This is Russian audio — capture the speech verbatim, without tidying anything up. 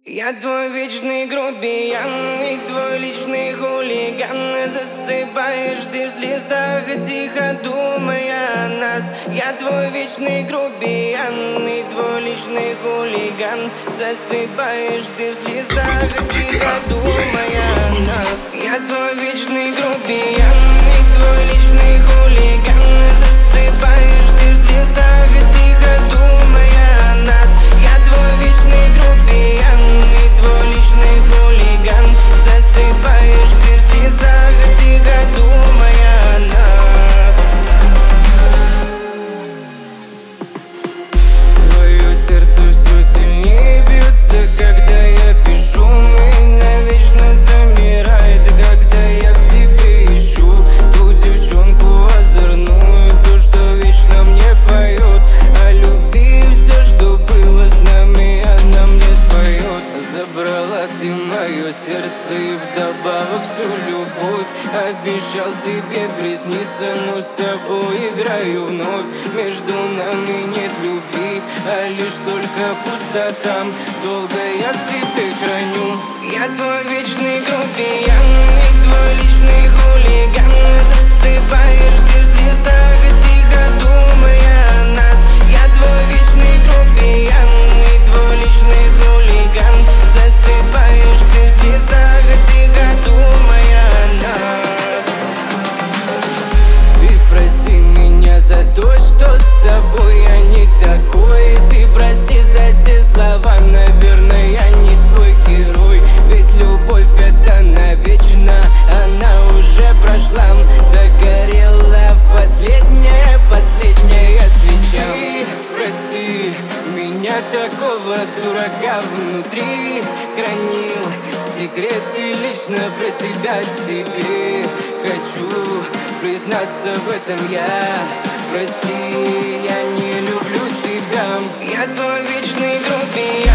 Я твой вечный грубиян и твой личный хулиган. Засыпаешь ты в слезах, тихо думая о нас. Я твой вечный грубиян и твой личный хулиган. Засыпаешь ты в слезах, тихо думая о нас. Я твой вечный грубиян и твой личный хулиган. Засыпаешь ты в слезах, тихо думая о нас. Я твой вечный грубиян и твой личный хулиган. Засыпаешь ты в слезах, тихо думая о нас. Твое сердце все сильнее бьется, когда я пишу. Меня вечно замирает, когда я в тебе ищу ту девчонку озорную, ту, что вечно мне поет о любви. Все, что было с нами, она мне споет. Забрала ты мое сердце и вдобавок всю любовь. Обещал тебе присниться, но с тобой играю вновь. Между нами нет любви, а лишь только пустота. Долго я в себе храню. Я твой вечный грубиян и твой личный хулиган. Засыпаешь ты в слезах, тихо думая о нас. Я твой вечный грубиян и твой личный хулиган. Засыпаешь ты в слезах, тихо думая о нас. Ты прости меня за то, что с тобой я не такой. Ты прости за те слова, наверное, я не твой герой. Ведь любовь это навечно, она уже прошла. Догорела последняя, последняя свеча. Ты прости меня, такого дурака внутри хранил секреты лично про тебя тебе. Хочу признаться в этом я. Прости, я не люблю тебя. Я твой вечный грубиян